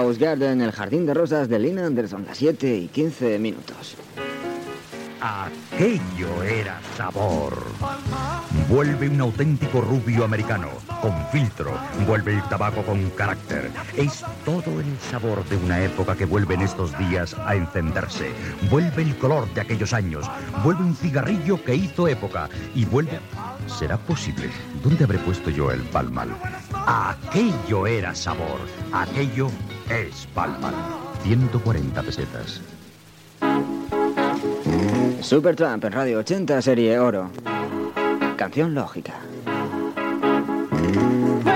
Rose Garden, el jardín de rosas de Lynn Anderson, las 7:15. Aquello era sabor. Vuelve un auténtico rubio americano, con filtro. Vuelve el tabaco con carácter. Es todo el sabor de una época que vuelve en estos días a encenderse. Vuelve el color de aquellos años. Vuelve un cigarrillo que hizo época. Y vuelve... ¿Será posible? ¿Dónde habré puesto yo el Pall Mall? Aquello era sabor. Aquello es Pall Mall. 140 pesetas. Supertramp en Radio 80, serie oro. Canción lógica.